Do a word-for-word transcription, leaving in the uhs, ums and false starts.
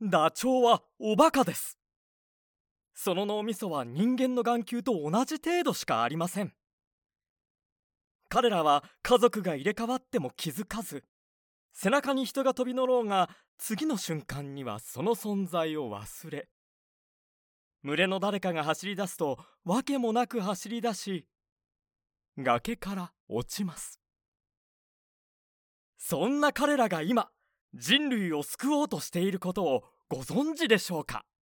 ダチョウはおバカです。その脳みそは人間の眼球と同じ程度しかありません。彼らは家族が入れ替わっても気づかず、背中に人が飛び乗ろうが次の瞬間にはその存在を忘れ、群れの誰かが走り出すと訳もなく走り出し、崖から落ちます。そんな彼らが今人類を救おうとしていることをご存知でしょうか。